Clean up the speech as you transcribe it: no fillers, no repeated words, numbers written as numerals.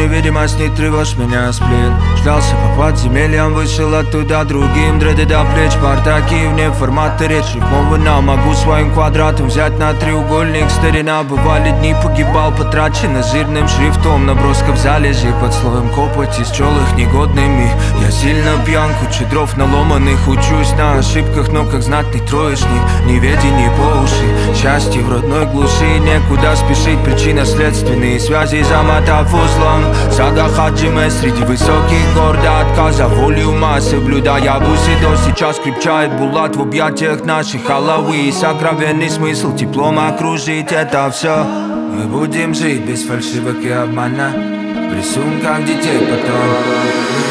невидимость, не тревожь меня, сплин. Ждался по подземельям, вышел оттуда другим. Дреды до плеч, бардаки, вне формата речь рифмована. Могу своим квадратом взять на треугольник. Старина, бывали дни, погибал, потрачено жирным шрифтом. Наброска в залежи под слоем копоти, счел их негодными. Я сильно пьян, куча дров наломанных. Учусь на ошибках, но как знатный троечник. Неведение по уши, счастье в родной глуши. Некуда спешить, причинно-следственные связи замотав узлом. Сага Хаджиме среди высоких гор до отказа воли ума, соблюдая бусидо. Сейчас крепчает булат в объятиях наших Алауи. Сокровенный смысл теплом окружить это все. Мы будем жить без фальшивок и обмана, в рисунках детей потом.